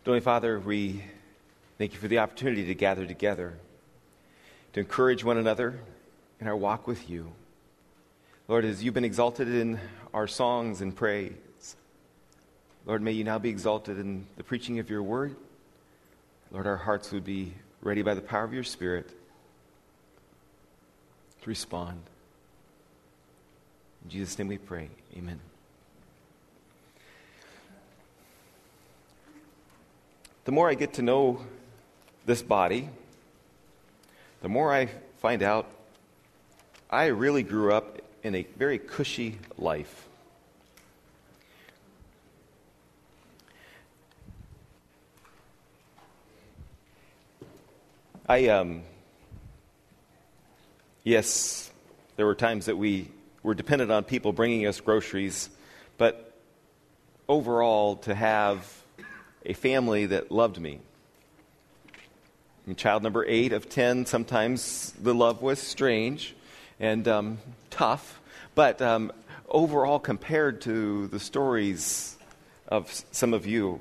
Heavenly Father, we thank you for the opportunity to gather together, to encourage one another in our walk with you. Lord, as you've been exalted in our songs and praise, Lord, may you now be exalted in the preaching of your word. Lord, our hearts would be ready by the power of your Spirit to respond. In Jesus' name we pray. Amen. The more I get to know this body, the more I find out I really grew up in a very cushy life. Yes, there were times that we were dependent on people bringing us groceries, but overall, to have a family that loved me. I'm child number 8 of 10. Sometimes the love was strange and tough, but overall, compared to the stories of some of you,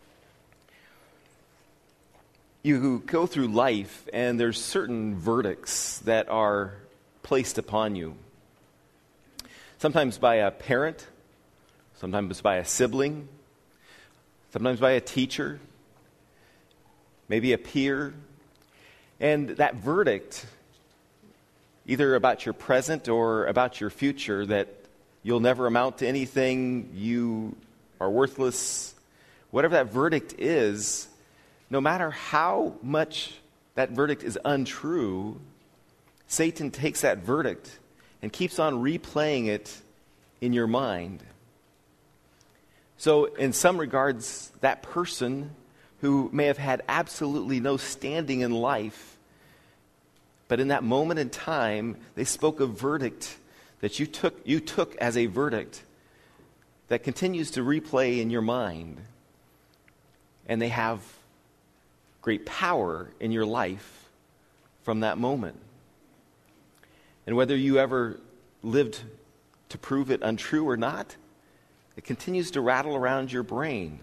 you go through life and there's certain verdicts that are placed upon you. Sometimes by a parent, sometimes by a sibling, sometimes by a teacher, maybe a peer. And that verdict, either about your present or about your future, that you'll never amount to anything, you are worthless, whatever that verdict is, no matter how much that verdict is untrue, Satan takes that verdict and keeps on replaying it in your mind. So in some regards, that person who may have had absolutely no standing in life, but in that moment in time, they spoke a verdict that you took as a verdict that continues to replay in your mind. And they have great power in your life from that moment. And whether you ever lived to prove it untrue or not, it continues to rattle around your brain.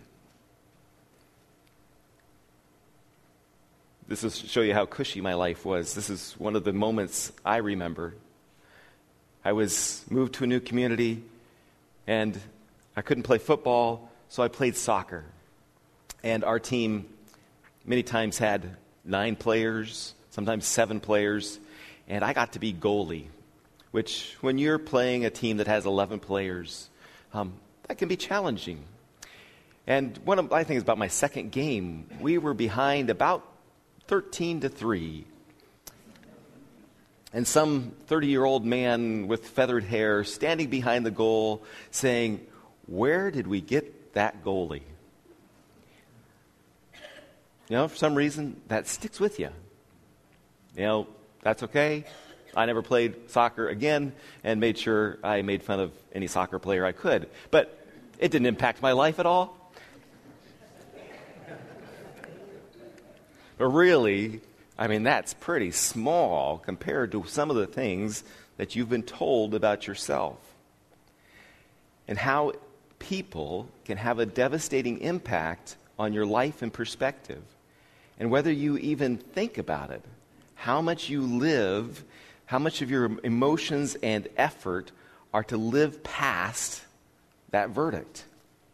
This is to show you how cushy my life was. This is one of the moments I remember. I was moved to a new community, and I couldn't play football, so I played soccer. And our team many times had 9 players, sometimes 7 players, and I got to be goalie, which when you're playing a team that has 11 players, that can be challenging. And one of my things about my second game, we were behind about 13-3. And some 30-year-old man with feathered hair standing behind the goal saying, "Where did we get that goalie?" You know, for some reason, that sticks with you. You know, that's okay. I never played soccer again and made sure I made fun of any soccer player I could. But it didn't impact my life at all. But really, I mean, that's pretty small compared to some of the things that you've been told about yourself. And how people can have a devastating impact on your life and perspective. And whether you even think about it, how much you live, how much of your emotions and effort are to live past that verdict.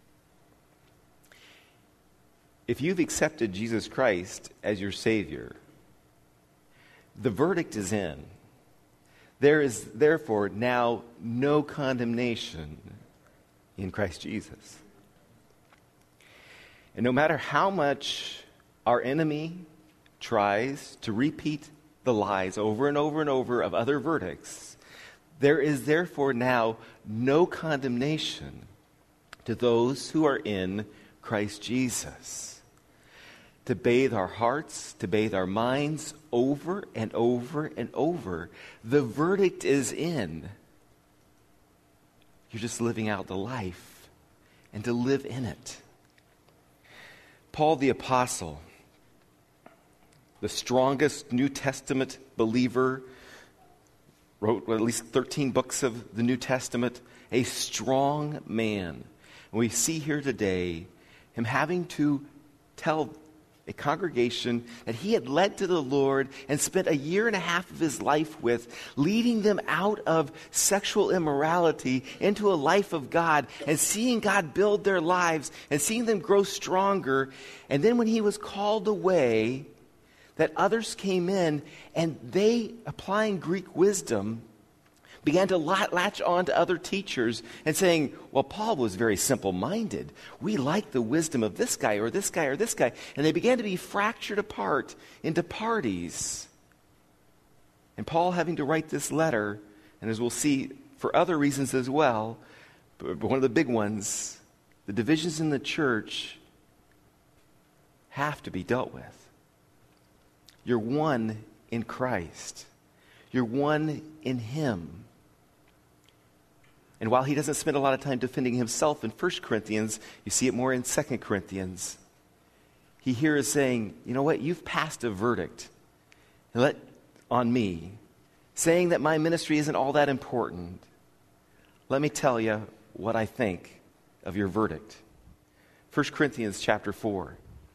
If you've accepted Jesus Christ as your Savior, the verdict is in. There is therefore now no condemnation in Christ Jesus. And no matter how much our enemy tries to repeat the lies over and over and over of other verdicts, there is therefore now no condemnation to those who are in Christ Jesus. To bathe our hearts, to bathe our minds over and over and over. The verdict is in. You're just living out the life and to live in it. Paul the Apostle, the strongest New Testament believer, wrote at least 13 books of the New Testament, a strong man. And we see here today him having to tell a congregation that he had led to the Lord and spent a year and a half of his life with, leading them out of sexual immorality into a life of God and seeing God build their lives and seeing them grow stronger. And then when he was called away, that others came in and they, applying Greek wisdom, began to latch on to other teachers and saying, well, Paul was very simple-minded. We like the wisdom of this guy or this guy or this guy. And they began to be fractured apart into parties. And Paul having to write this letter, and as we'll see for other reasons as well, but one of the big ones, the divisions in the church have to be dealt with. You're one in Christ. You're one in him. And while he doesn't spend a lot of time defending himself in 1 Corinthians, you see it more in 2 Corinthians. He here is saying, you know what, you've passed a verdict on me, saying that my ministry isn't all that important. Let me tell you what I think of your verdict. 1 Corinthians chapter 4.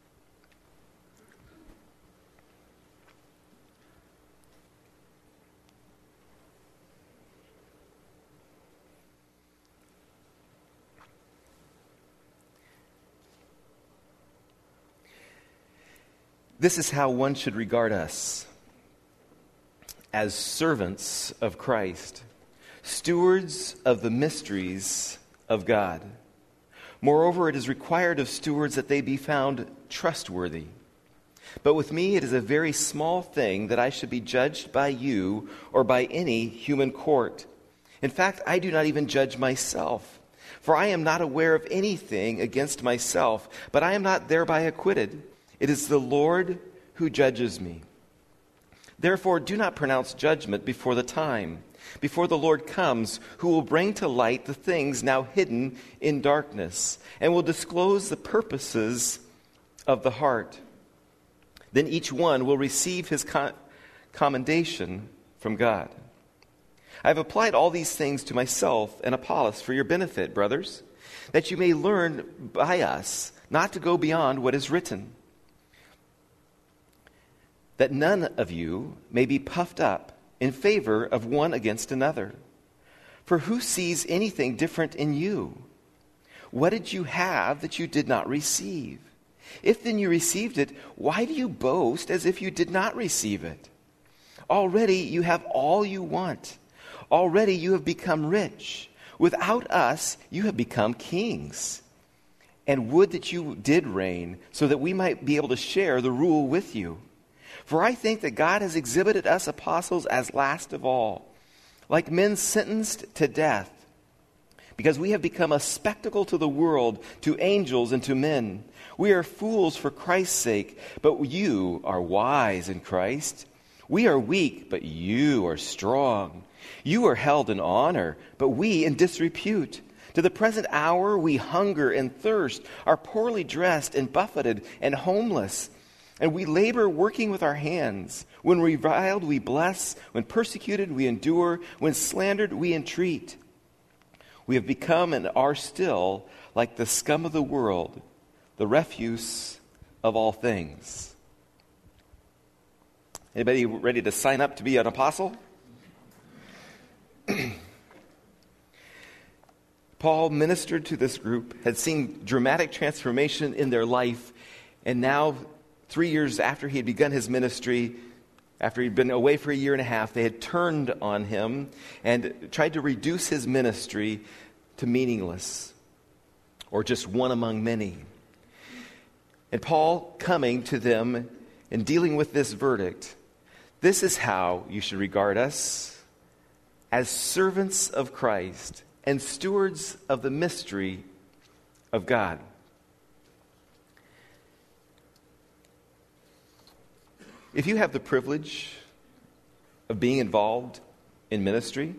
This is how one should regard us, as servants of Christ, stewards of the mysteries of God. Moreover, it is required of stewards that they be found trustworthy. But with me it is a very small thing that I should be judged by you or by any human court. In fact, I do not even judge myself, for I am not aware of anything against myself, but I am not thereby acquitted. It is the Lord who judges me. Therefore, do not pronounce judgment before the time, before the Lord comes, who will bring to light the things now hidden in darkness, and will disclose the purposes of the heart. Then each one will receive his commendation from God. I have applied all these things to myself and Apollos for your benefit, brothers, that you may learn by us not to go beyond what is written, that none of you may be puffed up in favor of one against another. For who sees anything different in you? What did you have that you did not receive? If then you received it, why do you boast as if you did not receive it? Already you have all you want. Already you have become rich. Without us, you have become kings. And would that you did reign, so that we might be able to share the rule with you. For I think that God has exhibited us apostles as last of all, like men sentenced to death, because we have become a spectacle to the world, to angels and to men. We are fools for Christ's sake, but you are wise in Christ. We are weak, but you are strong. You are held in honor, but we in disrepute. To the present hour we hunger and thirst, are poorly dressed and buffeted and homeless. And we labor working with our hands. When reviled, we bless. When persecuted, we endure. When slandered, we entreat. We have become and are still like the scum of the world, the refuse of all things. Anybody ready to sign up to be an apostle? Paul ministered to this group, had seen dramatic transformation in their life, and now 3 years after he had begun his ministry, after he'd been away for a year and a half, they had turned on him and tried to reduce his ministry to meaningless, or just one among many. And Paul coming to them and dealing with this verdict, this is how you should regard us, as servants of Christ and stewards of the mystery of God. If you have the privilege of being involved in ministry,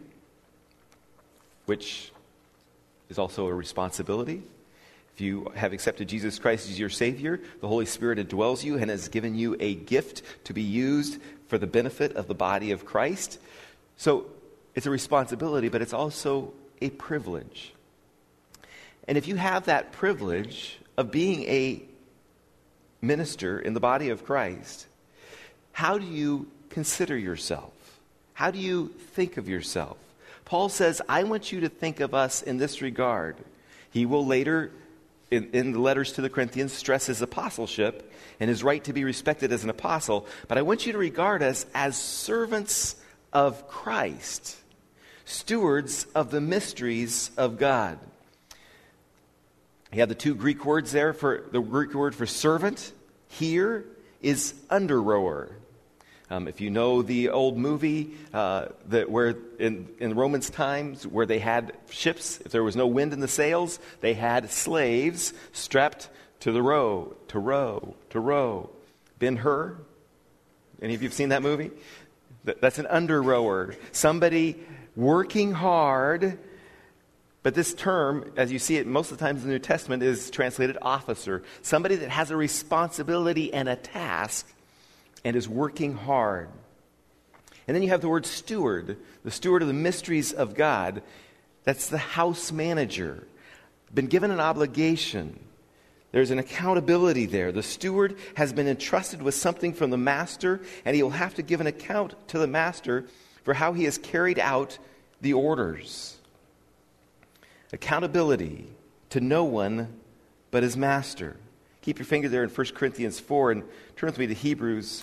which is also a responsibility, if you have accepted Jesus Christ as your Savior, the Holy Spirit indwells you and has given you a gift to be used for the benefit of the body of Christ. So it's a responsibility, but it's also a privilege. And if you have that privilege of being a minister in the body of Christ, how do you consider yourself? How do you think of yourself? Paul says, I want you to think of us in this regard. He will later, in the letters to the Corinthians, stress his apostleship and his right to be respected as an apostle. But I want you to regard us as servants of Christ, stewards of the mysteries of God. You have the two Greek words there. For the Greek word for servant here is under rower. If you know the old movie where in Romans times where they had ships, if there was no wind in the sails, they had slaves strapped to the row, to row. Ben-Hur? Any of you have seen that movie? That's an under rower. Somebody working hard. But this term, as you see it most of the times in the New Testament, is translated officer. Somebody that has a responsibility and a task and is working hard. And then you have the word steward, the steward of the mysteries of God. That's the house manager. Been given an obligation. There's an accountability there. The steward has been entrusted with something from the master, and he will have to give an account to the master for how he has carried out the orders. Accountability to no one but his master. Keep your finger there in 1 Corinthians 4 and turn with me to Hebrews.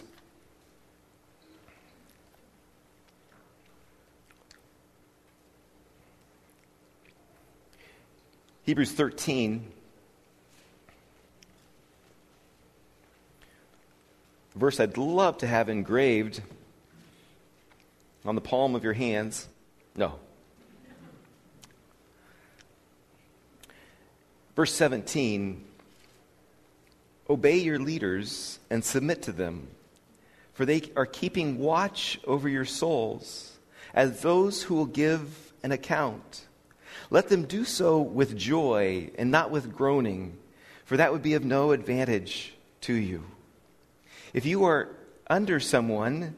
Hebrews 13. A verse I'd love to have engraved on the palm of your hands. No. Verse 17, obey your leaders and submit to them, for they are keeping watch over your souls as those who will give an account. Let them do so with joy and not with groaning, for that would be of no advantage to you. If you are under someone,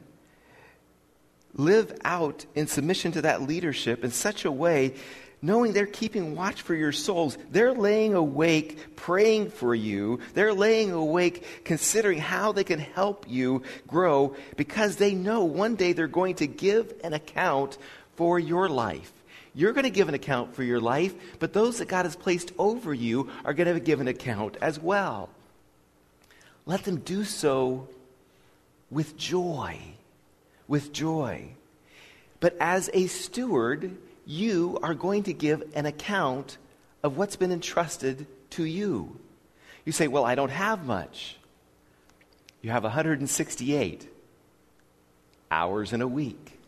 live out in submission to that leadership in such a way knowing they're keeping watch for your souls. They're laying awake praying for you. They're laying awake considering how they can help you grow because they know one day they're going to give an account for your life. You're going to give an account for your life, but those that God has placed over you are going to give an account as well. Let them do so with joy. With joy. But as a steward, you are going to give an account of what's been entrusted to you. You say, well, I don't have much. You have 168 hours in a week.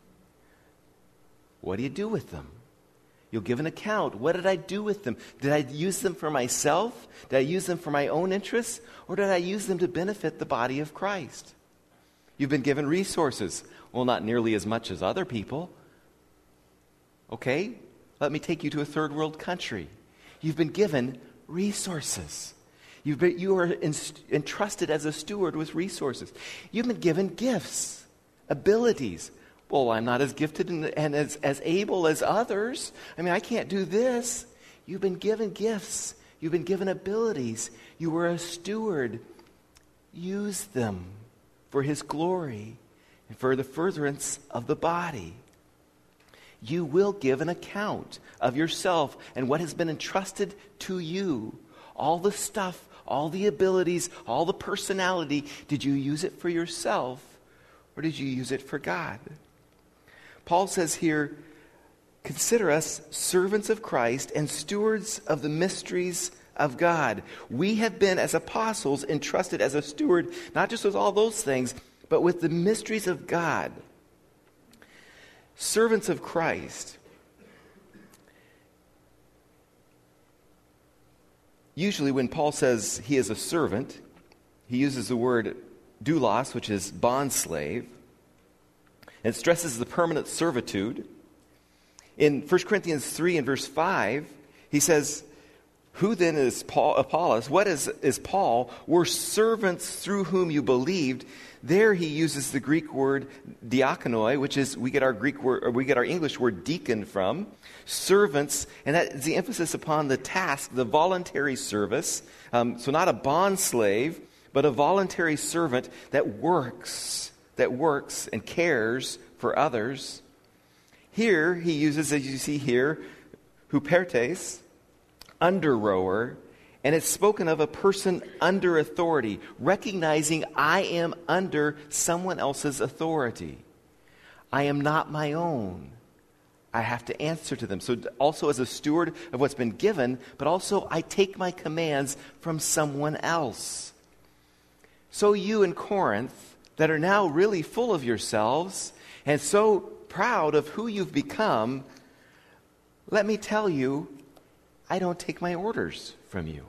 What do you do with them? You'll give an account. What did I do with them? Did I use them for myself? Did I use them for my own interests? Or did I use them to benefit the body of Christ? You've been given resources. Well, not nearly as much as other people. Okay, let me take you to a third world country. You've been given resources. You are entrusted as a steward with resources. You've been given gifts, abilities. Well, I'm not as gifted and as able as others. I mean, I can't do this. You've been given gifts. You've been given abilities. You were a steward. Use them for His glory and for the furtherance of the body. You will give an account of yourself and what has been entrusted to you. All the stuff, all the abilities, all the personality. Did you use it for yourself or did you use it for God? Paul says here, consider us servants of Christ and stewards of the mysteries of God. We have been, as apostles, entrusted as a steward, not just with all those things, but with the mysteries of God. Servants of Christ. Usually when Paul says he is a servant, he uses the word doulos, which is bondslave. And it stresses the permanent servitude. In 1 Corinthians 3 and verse 5, he says, who then is Apollos? What is Paul? We're servants through whom you believed. There he uses the Greek word diakonoi, which is we get our English word deacon from. Servants, and that is the emphasis upon the task, the voluntary service. So not a bond slave, but a voluntary servant that works and cares for others. Here he uses, as you see here, hupertes, under rower, and it's spoken of a person under authority, recognizing I am under someone else's authority. I am not my own. I have to answer to them. So also as a steward of what's been given, but also I take my commands from someone else. So you in Corinth, that are now really full of yourselves and so proud of who you've become, let me tell you, I don't take my orders from you.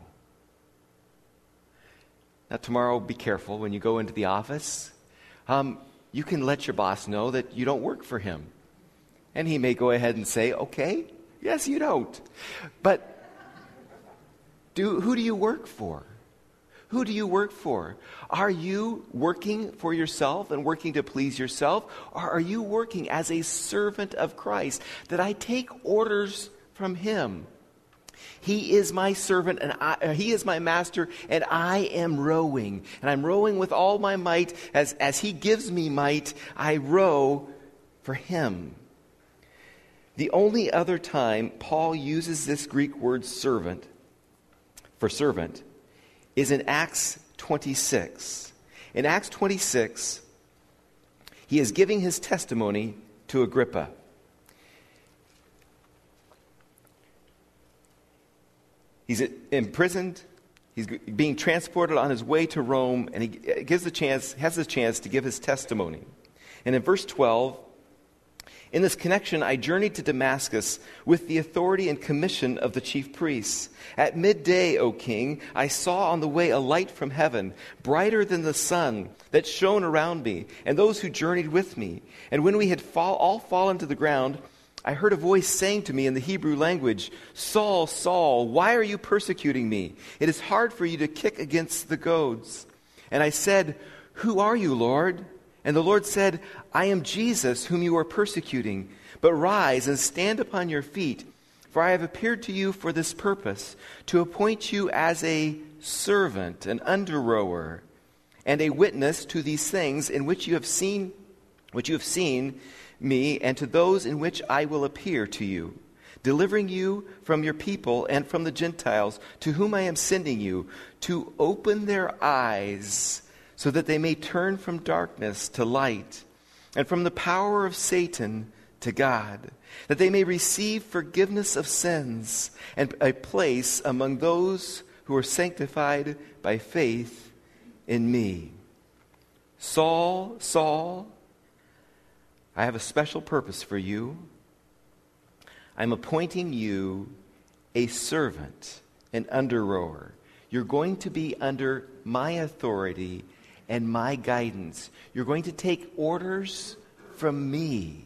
Now tomorrow, be careful when you go into the office. You can let your boss know that you don't work for him. And he may go ahead and say, okay, yes, you don't. But who do you work for? Who do you work for? Are you working for yourself and working to please yourself? Or are you working as a servant of Christ, that I take orders from him? He is my servant and he is my master, and I am rowing. And I'm rowing with all my might. As he gives me might, I row for him. The only other time Paul uses this Greek word servant is in Acts 26. In Acts 26, he is giving his testimony to Agrippa. He's imprisoned. He's being transported on his way to Rome, and he has the chance to give his testimony. And in verse 12, in this connection, I journeyed to Damascus with the authority and commission of the chief priests. At midday, O king, I saw on the way a light from heaven, brighter than the sun, that shone around me and those who journeyed with me. And when we had all fallen to the ground, I heard a voice saying to me in the Hebrew language, Saul, Saul, why are you persecuting me? It is hard for you to kick against the goads. And I said, Who are you, Lord? And the Lord said, I am Jesus, whom you are persecuting. But rise and stand upon your feet, for I have appeared to you for this purpose, to appoint you as a servant, an under-rower, and a witness to these things in which you have seen me, and to those in which I will appear to you, delivering you from your people and from the Gentiles, to whom I am sending you, to open their eyes, so that they may turn from darkness to light, and from the power of Satan to God, that they may receive forgiveness of sins and a place among those who are sanctified by faith in me. Saul, Saul, I have a special purpose for you. I'm appointing you a servant, an under-rower. You're going to be under my authority and my guidance. You're going to take orders from me.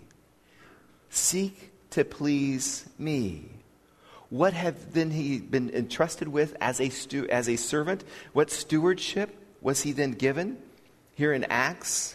Seek to please me. What have then he been entrusted with as a servant? What stewardship was he then given? Here in Acts,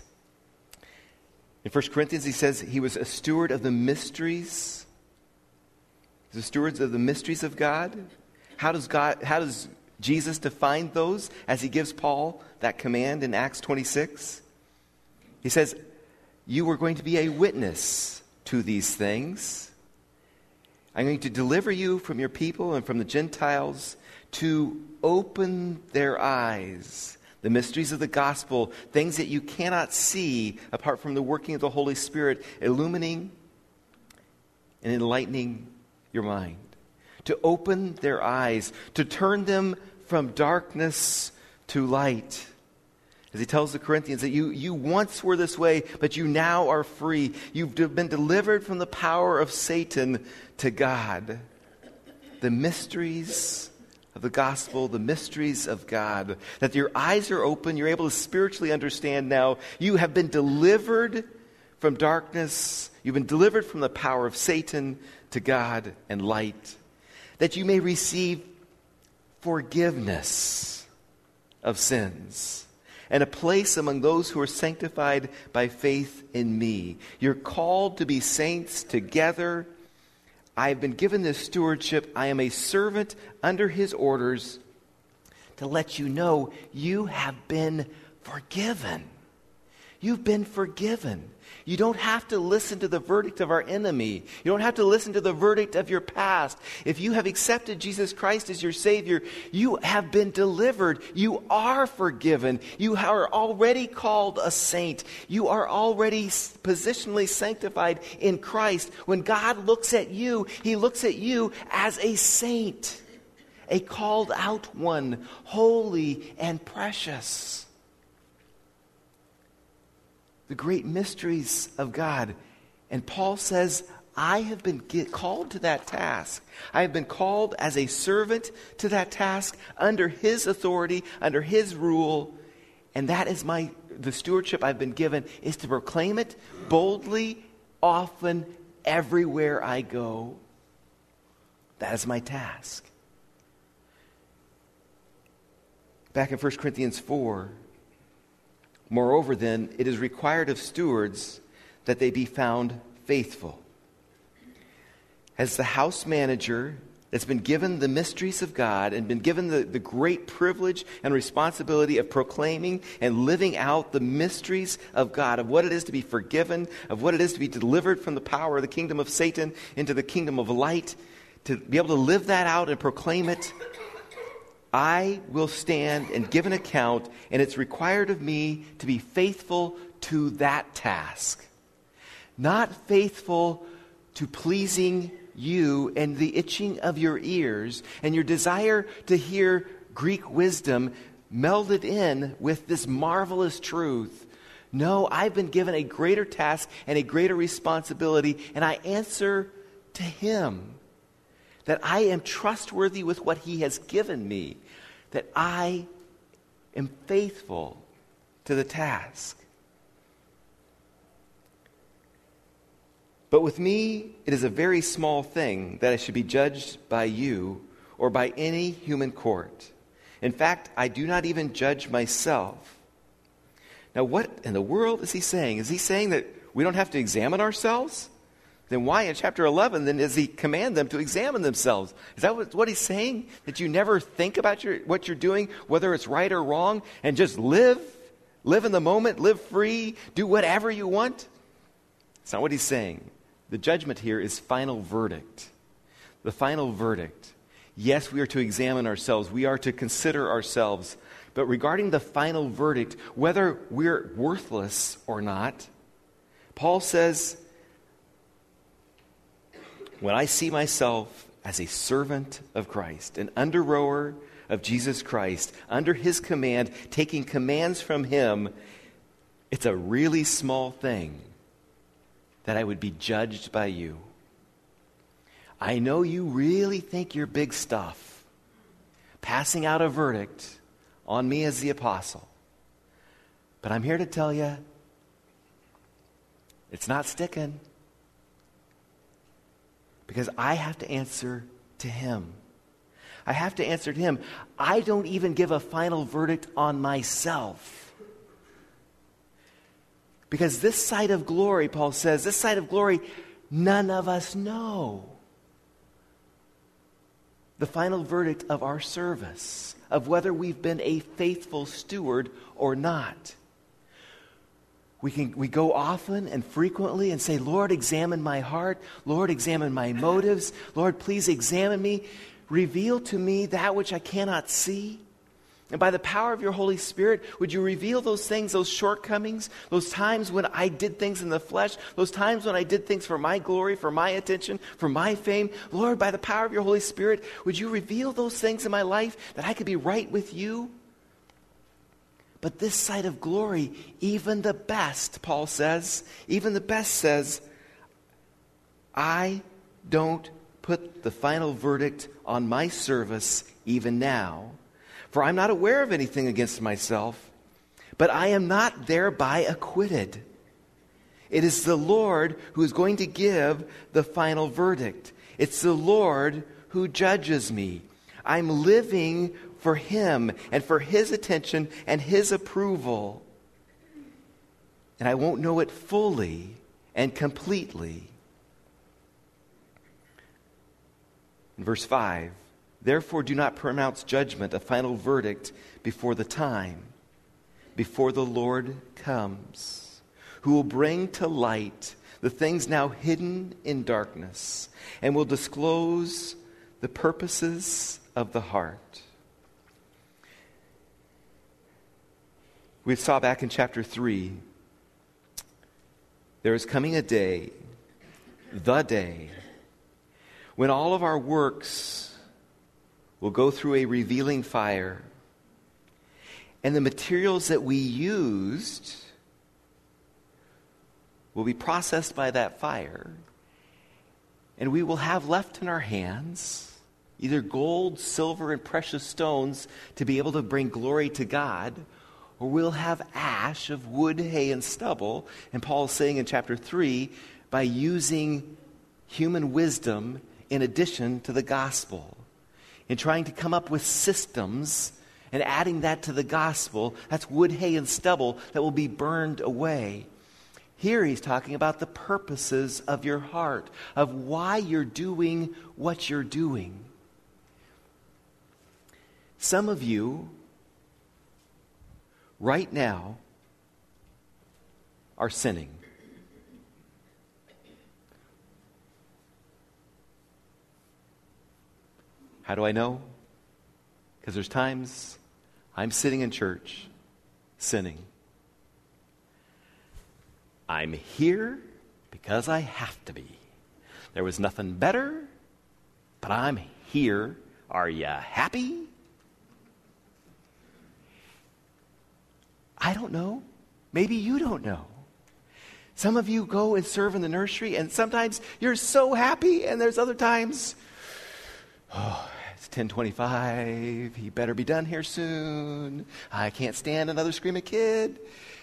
in 1 Corinthians, he says he was a steward of the mysteries. The stewards of the mysteries of God. How does Jesus define those as he gives Paul that command in Acts 26? He says, you are going to be a witness to these things. I'm going to deliver you from your people and from the Gentiles, to open their eyes. The mysteries of the gospel, things that you cannot see apart from the working of the Holy Spirit, illumining and enlightening your mind. To open their eyes, to turn them from darkness to light. As he tells the Corinthians that you once were this way, but you now are free. You've been delivered from the power of Satan to God. The mysteries of the gospel, the mysteries of God. That your eyes are open, you're able to spiritually understand now. You have been delivered from darkness. You've been delivered from the power of Satan to God and light. That you may receive forgiveness of sins and a place among those who are sanctified by faith in me. You're called to be saints together. I have been given this stewardship. I am a servant under his orders to let you know you have been forgiven. You've been forgiven. You don't have to listen to the verdict of our enemy. You don't have to listen to the verdict of your past. If you have accepted Jesus Christ as your Savior, you have been delivered. You are forgiven. You are already called a saint. You are already positionally sanctified in Christ. When God looks at you, He looks at you as a saint, a called out one, holy and precious. The great mysteries of God. And Paul says, I have been called to that task. I have been called as a servant to that task under His authority, under His rule. And that is the stewardship I've been given, is to proclaim it boldly, often, everywhere I go. That is my task. Back in 1 Corinthians 4, moreover, then, it is required of stewards that they be found faithful. As the house manager that's been given the mysteries of God and been given the great privilege and responsibility of proclaiming and living out the mysteries of God, of what it is to be forgiven, of what it is to be delivered from the power of the kingdom of Satan into the kingdom of light, to be able to live that out and proclaim it, I will stand and give an account, and it's required of me to be faithful to that task. Not faithful to pleasing you and the itching of your ears and your desire to hear Greek wisdom melded in with this marvelous truth. No, I've been given a greater task and a greater responsibility, and I answer to Him. That I am trustworthy with what He has given me. That I am faithful to the task. But with me, it is a very small thing that I should be judged by you or by any human court. In fact, I do not even judge myself. Now, what in the world is he saying? Is he saying that we don't have to examine ourselves? Then why in chapter 11 then does he command them to examine themselves? Is that what he's saying? That you never think about what you're doing, whether it's right or wrong, and just live in the moment, live free, do whatever you want? It's not what he's saying. The judgment here is final verdict. The final verdict. Yes, we are to examine ourselves. We are to consider ourselves. But regarding the final verdict, whether we're worthless or not, Paul says, when I see myself as a servant of Christ, an under-rower of Jesus Christ, under His command, taking commands from Him, it's a really small thing that I would be judged by you. I know you really think you're big stuff, passing out a verdict on me as the apostle. But I'm here to tell you, it's not sticking. Because I have to answer to Him. I have to answer to Him. I don't even give a final verdict on myself. Because this side of glory, Paul says, this side of glory, none of us know. The final verdict of our service, of whether we've been a faithful steward or not. We go often and frequently and say, Lord, examine my heart. Lord, examine my motives. Lord, please examine me. Reveal to me that which I cannot see. And by the power of your Holy Spirit, would you reveal those things, those shortcomings, those times when I did things in the flesh, those times when I did things for my glory, for my attention, for my fame. Lord, by the power of your Holy Spirit, would you reveal those things in my life that I could be right with you? But this side of glory, even the best, Paul says, even the best says, I don't put the final verdict on my service even now, for I'm not aware of anything against myself, but I am not thereby acquitted. It is the Lord who is going to give the final verdict. It's the Lord who judges me. I'm living for Him and for His attention and His approval. And I won't know it fully and completely. In verse 5, Therefore, do not pronounce judgment, a final verdict, before the time, before the Lord comes, who will bring to light the things now hidden in darkness, and will disclose the purposes of the heart. We saw back in chapter 3, there is coming a day, the day, when all of our works will go through a revealing fire, and the materials that we used will be processed by that fire, and we will have left in our hands either gold, silver, and precious stones to be able to bring glory to God, or we'll have ash of wood, hay, and stubble. And Paul is saying in chapter 3, by using human wisdom in addition to the gospel, in trying to come up with systems and adding that to the gospel, that's wood, hay, and stubble that will be burned away. Here he's talking about the purposes of your heart, of why you're doing what you're doing. Some of you right now are sinning. How do I know? Because there's times I'm sitting in church sinning. I'm here because I have to be. There was nothing better, but I'm here. Are you happy? I don't know. Maybe you don't know. Some of you go and serve in the nursery, and sometimes you're so happy, and there's other times, it's 10:25. He better be done here soon. I can't stand another screaming kid.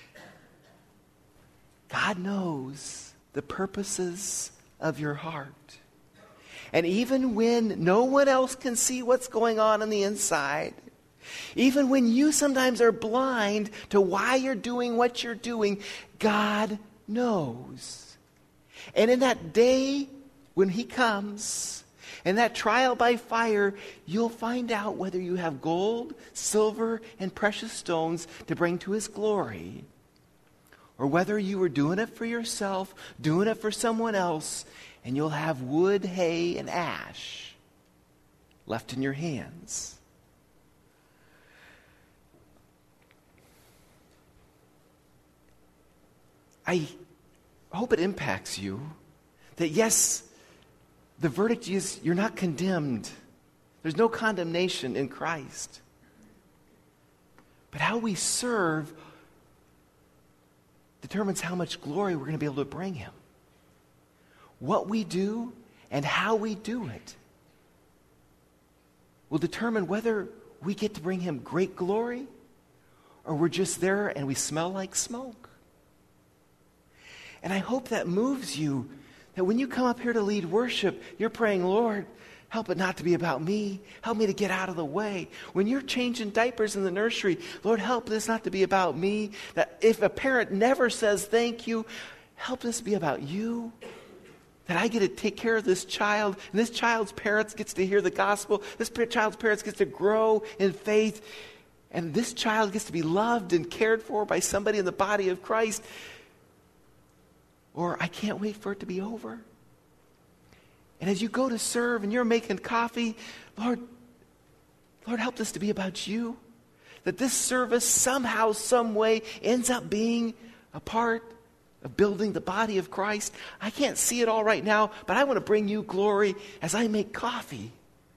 God knows the purposes of your heart. And even when no one else can see what's going on the inside, even when you sometimes are blind to why you're doing what you're doing, God knows. And in that day when he comes, in that trial by fire, you'll find out whether you have gold, silver, and precious stones to bring to his glory, or whether you were doing it for yourself, doing it for someone else, and you'll have wood, hay, and ash left in your hands. I hope it impacts you that, yes, the verdict is you're not condemned. There's no condemnation in Christ. But how we serve determines how much glory we're going to be able to bring him. What we do and how we do it will determine whether we get to bring him great glory or we're just there and we smell like smoke. And I hope that moves you, that when you come up here to lead worship, you're praying, Lord, help it not to be about me. Help me to get out of the way. When you're changing diapers in the nursery, Lord, help this not to be about me. That if a parent never says thank you, help this be about you. That I get to take care of this child, and this child's parents gets to hear the gospel. This child's parents gets to grow in faith, and this child gets to be loved and cared for by somebody in the body of Christ. Or I can't wait for it to be over. And as you go to serve and you're making coffee, Lord, help this to be about you. That this service somehow, some way ends up being a part of building the body of Christ. I can't see it all right now, but I want to bring you glory as I make coffee.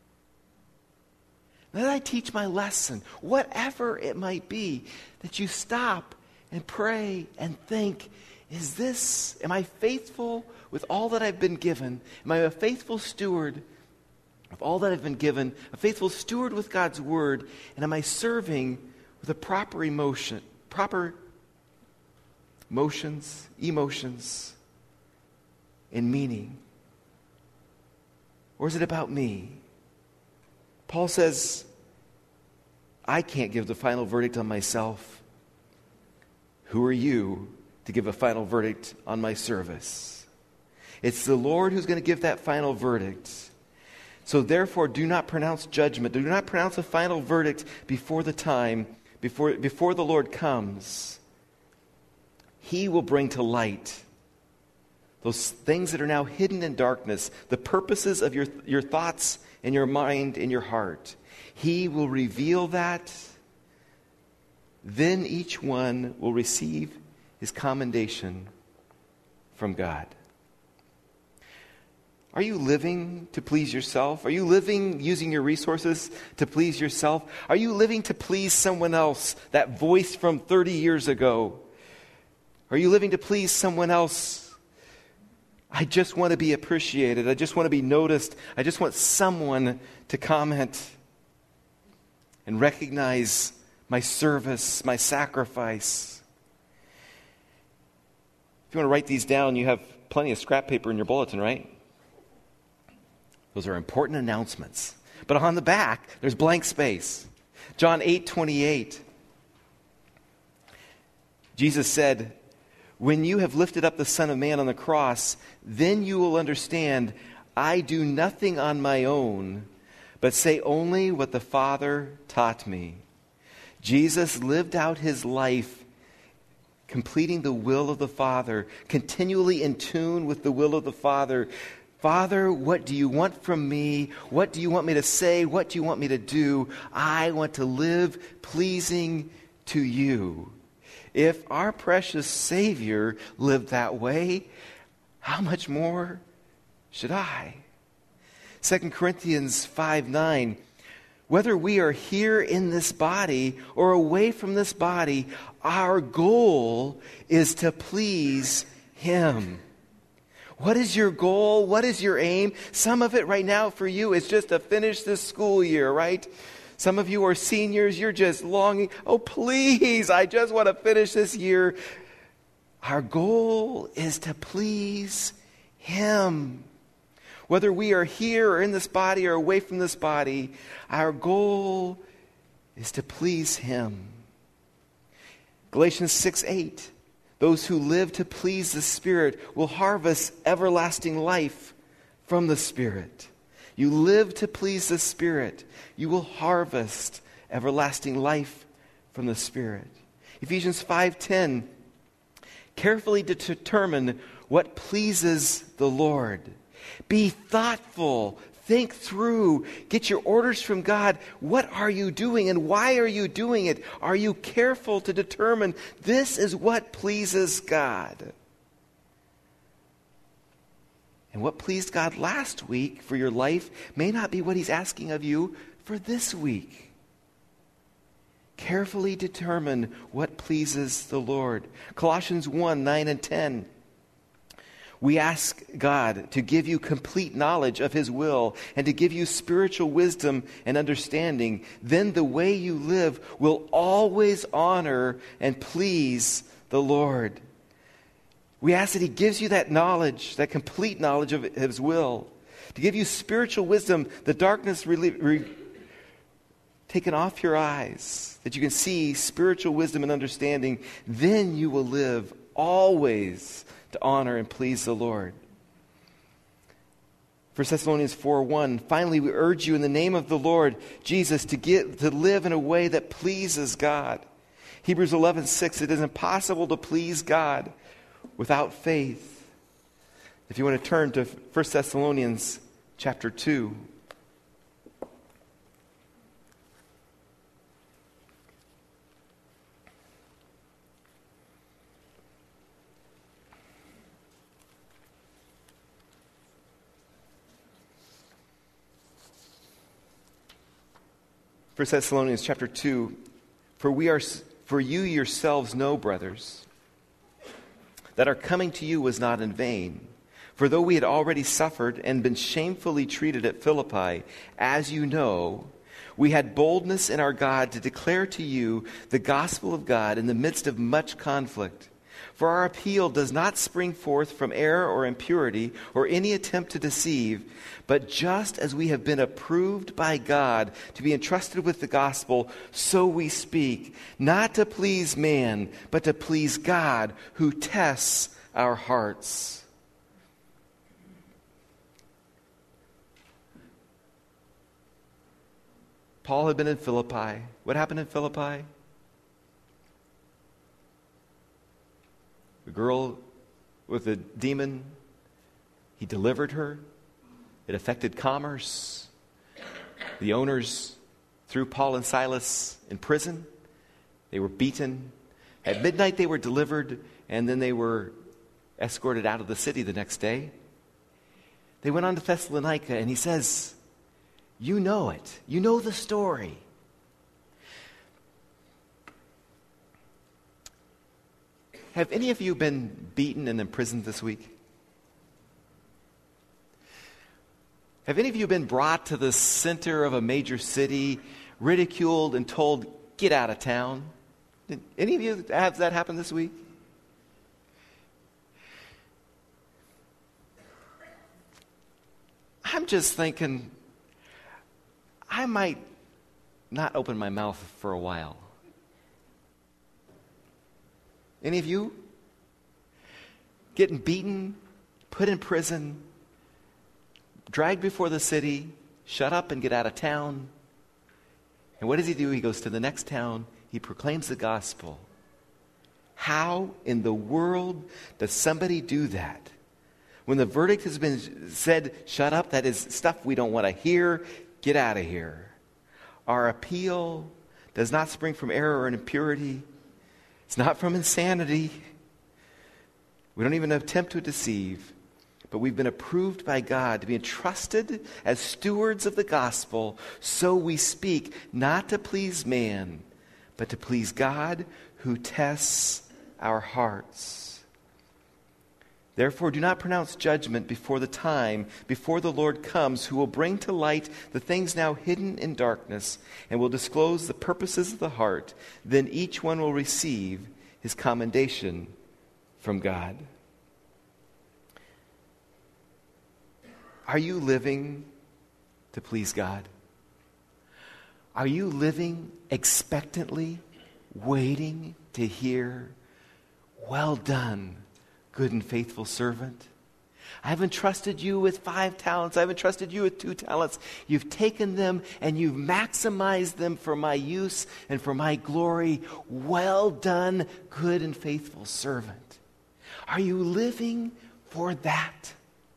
Then I teach my lesson, whatever it might be, that you stop and pray and think, am I faithful with all that I've been given? Am I a faithful steward of all that I've been given? A faithful steward with God's word? And am I serving with a proper emotions, and meaning? Or is it about me? Paul says, I can't give the final verdict on myself. Who are you to give a final verdict on my service? It's the Lord who's going to give that final verdict. So therefore, do not pronounce judgment. Do not pronounce a final verdict before the time, before the Lord comes. He will bring to light those things that are now hidden in darkness, the purposes of your thoughts and your mind and your heart. He will reveal that. Then each one will receive his commendation from God. Are you living to please yourself? Are you living using your resources to please yourself? Are you living to please someone else, that voice from 30 years ago? Are you living to please someone else? I just want to be appreciated. I just want to be noticed. I just want someone to comment and recognize my service, my sacrifice. If you want to write these down, you have plenty of scrap paper in your bulletin, right? Those are important announcements. But on the back, there's blank space. John 8:28. Jesus said, "When you have lifted up the Son of Man on the cross, then you will understand I do nothing on my own, but say only what the Father taught me." Jesus lived out his life completing the will of the Father, continually in tune with the will of the Father. Father, what do you want from me? What do you want me to say? What do you want me to do? I want to live pleasing to you. If our precious Savior lived that way, how much more should I? 2 Corinthians 5:9, whether we are here in this body or away from this body, our goal is to please Him. What is your goal? What is your aim? Some of it right now for you is just to finish this school year, right? Some of you are seniors, you're just longing, oh please, I just want to finish this year. Our goal is to please Him. Whether we are here or in this body or away from this body, our goal is to please Him. Galatians 6:8, those who live to please the Spirit will harvest everlasting life from the Spirit. You live to please the Spirit, you will harvest everlasting life from the Spirit. Ephesians 5:10, carefully to determine what pleases the Lord. Be thoughtful, think through, get your orders from God. What are you doing and why are you doing it? Are you careful to determine this is what pleases God? And what pleased God last week for your life may not be what He's asking of you for this week. Carefully determine what pleases the Lord. Colossians 1:9 and 10. We ask God to give you complete knowledge of His will and to give you spiritual wisdom and understanding. Then the way you live will always honor and please the Lord. We ask that He gives you that knowledge, that complete knowledge of His will, to give you spiritual wisdom, the darkness taken off your eyes, that you can see spiritual wisdom and understanding. Then you will live always to honor and please the Lord. 1 Thessalonians 4:1, finally we urge you in the name of the Lord Jesus to live in a way that pleases God. Hebrews 11:6, it is impossible to please God without faith. If you want to turn to 1 Thessalonians chapter 2. First Thessalonians chapter 2, for you yourselves know, brothers, that our coming to you was not in vain. For though we had already suffered and been shamefully treated at Philippi, as you know, we had boldness in our God to declare to you the gospel of God in the midst of much conflict. For our appeal does not spring forth from error or impurity or any attempt to deceive, but just as we have been approved by God to be entrusted with the gospel, so we speak, not to please man, but to please God who tests our hearts. Paul had been in Philippi. What happened in Philippi? The girl with the demon, he delivered her. It affected commerce. The owners threw Paul and Silas in prison. They were beaten. At midnight they were delivered, and then they were escorted out of the city the next day. They went on to Thessalonica, and he says, you know it. You know the story. Have any of you been beaten and imprisoned this week? Have any of you been brought to the center of a major city, ridiculed and told, get out of town? Did any of you have that happen this week? I'm just thinking, I might not open my mouth for a while. Any of you? Getting beaten, put in prison, dragged before the city, shut up and get out of town. And what does he do? He goes to the next town. He proclaims the gospel. How in the world does somebody do that? When the verdict has been said, shut up, that is stuff we don't want to hear, get out of here. Our appeal does not spring from error and impurity. It's not from insanity. We don't even attempt to deceive. But we've been approved by God to be entrusted as stewards of the gospel. So we speak not to please man, but to please God who tests our hearts. Therefore, do not pronounce judgment before the time, before the Lord comes, who will bring to light the things now hidden in darkness, and will disclose the purposes of the heart. Then each one will receive his commendation from God. Are you living to please God? Are you living expectantly, waiting to hear, well done, good and faithful servant? I've entrusted you with 5 talents. I've entrusted you with 2 talents. You've taken them and you've maximized them for my use and for my glory. Well done, good and faithful servant. Are you living for that?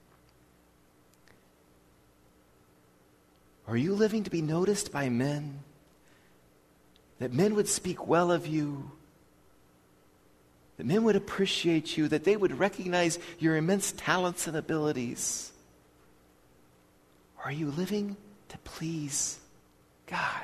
Are you living to be noticed by men? That men would speak well of you? That men would appreciate you, that they would recognize your immense talents and abilities? Or are you living to please God?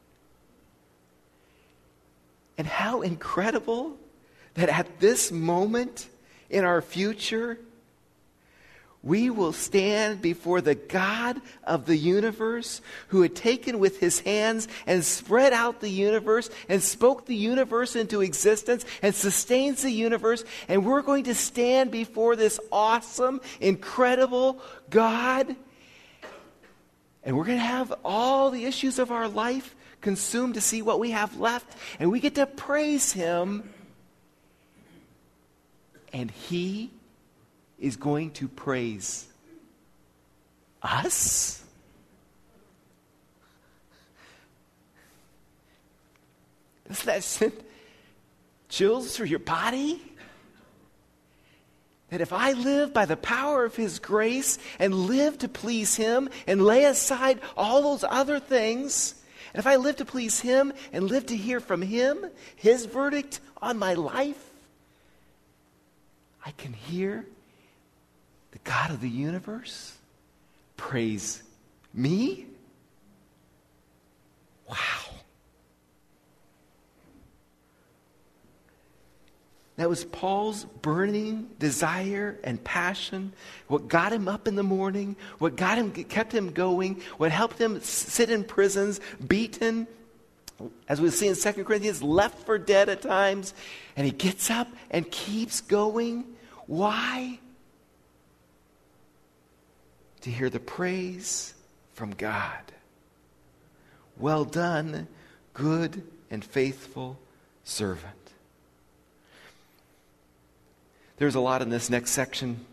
And how incredible that at this moment in our future, we will stand before the God of the universe, who had taken with his hands and spread out the universe and spoke the universe into existence and sustains the universe. And we're going to stand before this awesome, incredible God. And we're going to have all the issues of our life consumed to see what we have left. And we get to praise him. And he is going to praise us? Doesn't that send chills through your body? That if I live by the power of his grace and live to please him and lay aside all those other things, and if I live to please him and live to hear from him, his verdict on my life, I can hear the God of the universe praise me? Wow. That was Paul's burning desire and passion, what got him up in the morning, what kept him going, what helped him sit in prisons, beaten, as we see in 2 Corinthians, left for dead at times, and he gets up and keeps going. Why? To hear the praise from God. Well done, good and faithful servant. There's a lot in this next section,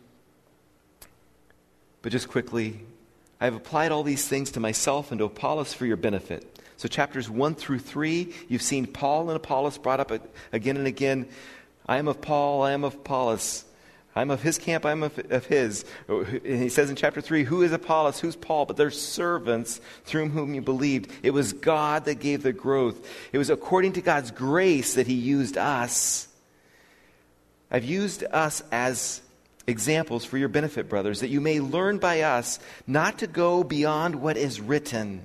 but just quickly, I have applied all these things to myself and to Apollos for your benefit, So chapters 1 through 3, you've seen Paul and Apollos brought up again and again. I am of Paul, I am of Apollos. I'm of his camp, I'm of his. And he says in chapter 3, who is Apollos, who's Paul? But they're servants through whom you believed. It was God that gave the growth. It was according to God's grace that he used us. I've used us as examples for your benefit, brothers, that you may learn by us not to go beyond what is written.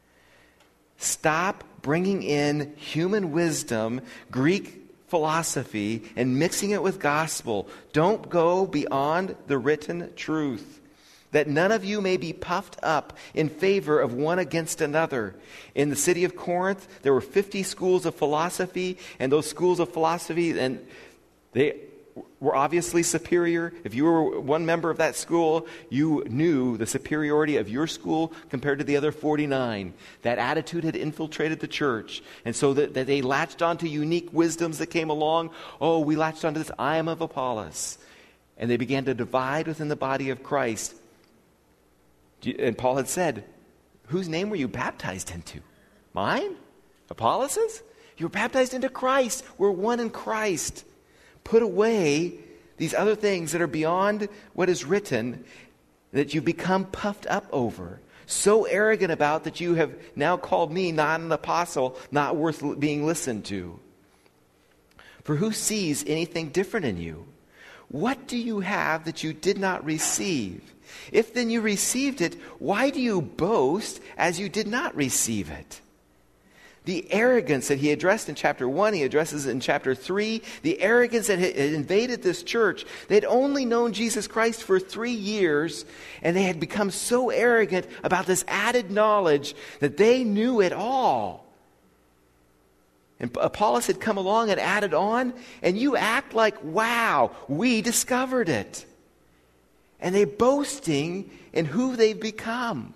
Stop bringing in human wisdom, Greek philosophy, and mixing it with gospel. Don't go beyond the written truth, that none of you may be puffed up in favor of one against another. In the city of Corinth, there were 50 schools of philosophy, and those schools of philosophy, and they were obviously superior. If you were one member of that school, you knew the superiority of your school compared to the other 49. That attitude had infiltrated the church. And so that they latched onto unique wisdoms that came along. Oh, we latched onto this. I am of Apollos. And they began to divide within the body of Christ. And Paul had said, whose name were you baptized into? Mine? Apollos's? You were baptized into Christ. We're one in Christ. Put away these other things that are beyond what is written, that you become puffed up over, so arrogant about that you have now called me not an apostle, not worth being listened to. For who sees anything different in you? What do you have that you did not receive? If then you received it, why do you boast as you did not receive it? The arrogance that he addressed in chapter 1, he addresses in chapter 3. The arrogance that had invaded this church. They had only known Jesus Christ for 3 years, and they had become so arrogant about this added knowledge that they knew it all. And Apollos had come along and added on, and you act like, wow, we discovered it. And they're boasting in who they've become.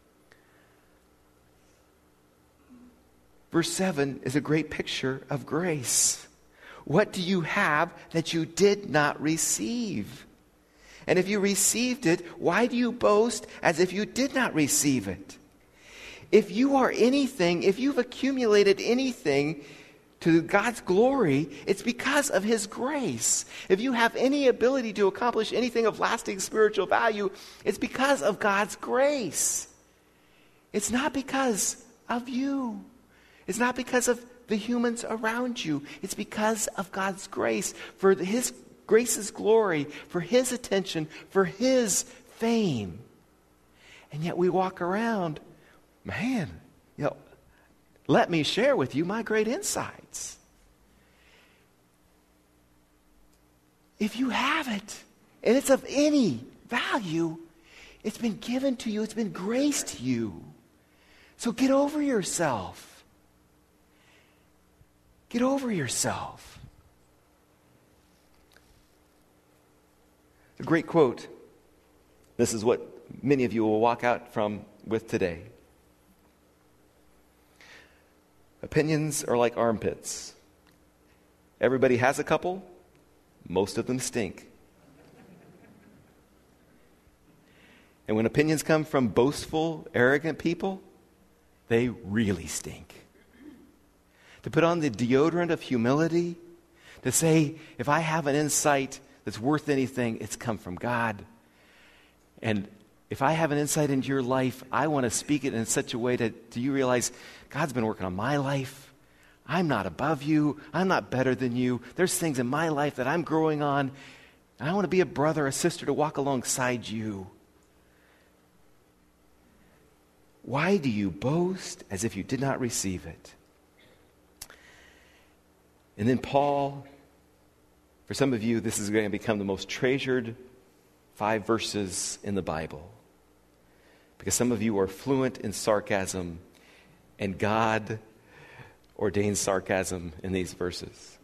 Verse 7 is a great picture of grace. What do you have that you did not receive? And if you received it, why do you boast as if you did not receive it? If you are anything, if you've accumulated anything to God's glory, it's because of His grace. If you have any ability to accomplish anything of lasting spiritual value, it's because of God's grace. It's not because of you. It's not because of the humans around you. It's because of God's grace, for His grace's glory, for His attention, for His fame. And yet we walk around, man, let me share with you my great insights. If you have it, and it's of any value, it's been given to you, it's been graced to you. So get over yourself. Get over yourself. A great quote. This is what many of you will walk out from with today. Opinions are like armpits. Everybody has a couple. Most of them stink. And when opinions come from boastful, arrogant people, they really stink. To put on the deodorant of humility, to say, if I have an insight that's worth anything, it's come from God. And if I have an insight into your life, I want to speak it in such a way that you realize God's been working on my life. I'm not above you. I'm not better than you. There's things in my life that I'm growing on. And I want to be a brother, a sister to walk alongside you. Why do you boast as if you did not receive it? And then Paul, for some of you, this is going to become the most treasured 5 verses in the Bible. Because some of you are fluent in sarcasm, and God ordains sarcasm in these verses.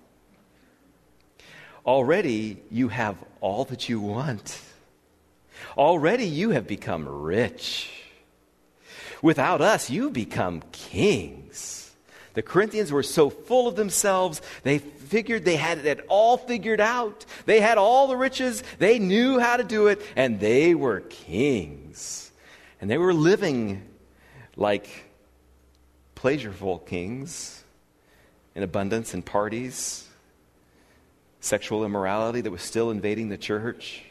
Already you have all that you want. Already you have become rich. Without us, you become kings. The Corinthians were so full of themselves, they figured they had it all figured out. They had all the riches, they knew how to do it, and they were kings. And they were living like pleasureful kings in abundance and parties, sexual immorality that was still invading the church.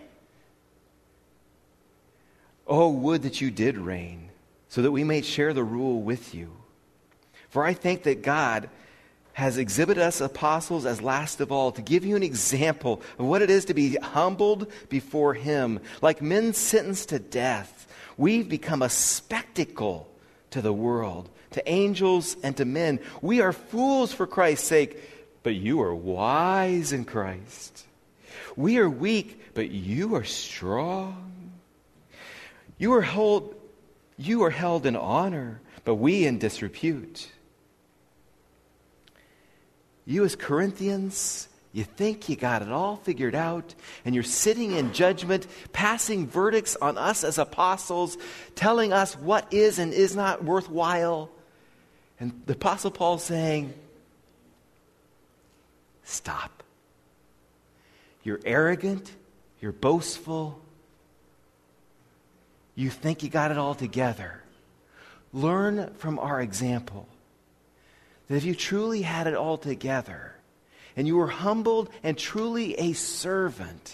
Oh, would that you did reign, so that we may share the rule with you. For I think that God has exhibited us apostles as last of all to give you an example of what it is to be humbled before him. Like men sentenced to death, we've become a spectacle to the world, to angels and to men. We are fools for Christ's sake, but you are wise in Christ. We are weak, but you are strong. You are held in honor, but we in disrepute. You as Corinthians, you think you got it all figured out, and you're sitting in judgment, passing verdicts on us as apostles, telling us what is and is not worthwhile. And the Apostle Paul's saying, stop. You're arrogant, you're boastful, you think you got it all together. Learn from our example that if you truly had it all together and you were humbled and truly a servant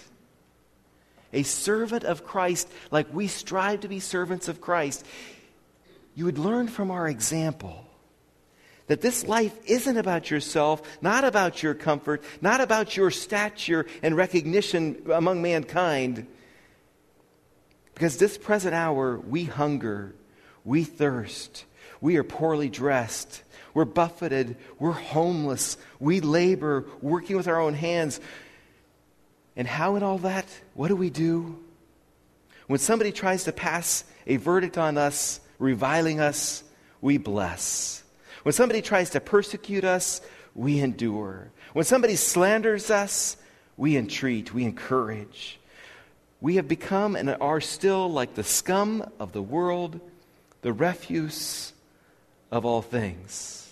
of Christ, like we strive to be servants of Christ, you would learn from our example that this life isn't about yourself, not about your comfort, not about your stature and recognition among mankind. Because this present hour, we hunger, we thirst, we are poorly dressed, we're buffeted, we're homeless, we labor, working with our own hands. And how in all that, what do? When somebody tries to pass a verdict on us, reviling us, we bless. When somebody tries to persecute us, we endure. When somebody slanders us, we entreat, we encourage. We have become and are still like the scum of the world, the refuse of all things.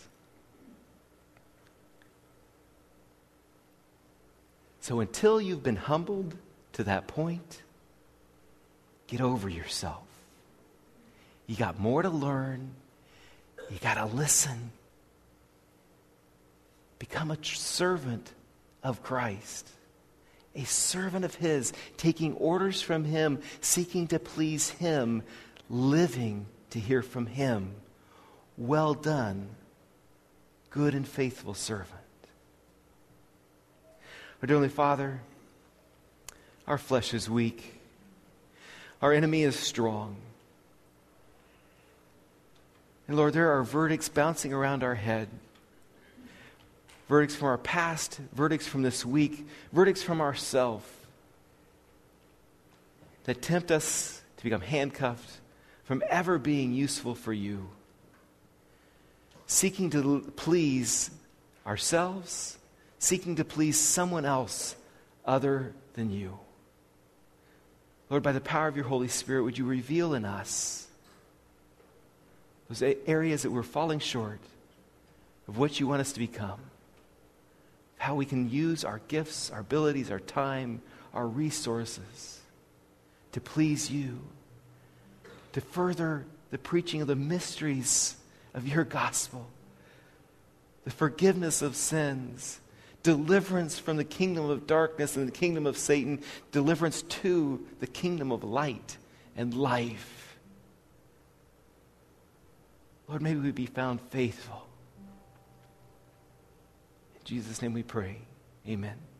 So until you've been humbled to that point, get over yourself. You got more to learn. You got to listen. Become a servant of Christ. A servant of his, taking orders from him, seeking to please him, living to hear from him. Well done, good and faithful servant. Our dear Heavenly Father, our flesh is weak. Our enemy is strong. And Lord, there are verdicts bouncing around our head. Verdicts from our past, verdicts from this week, verdicts from ourselves that tempt us to become handcuffed from ever being useful for you. Seeking to please ourselves, seeking to please someone else other than you. Lord, by the power of your Holy Spirit, would you reveal in us those areas that we're falling short of what you want us to become. How we can use our gifts, our abilities, our time, our resources to please you, to further the preaching of the mysteries of your gospel, the forgiveness of sins, deliverance from the kingdom of darkness and the kingdom of Satan, deliverance to the kingdom of light and life. Lord, may we be found faithful. In Jesus' name we pray. Amen.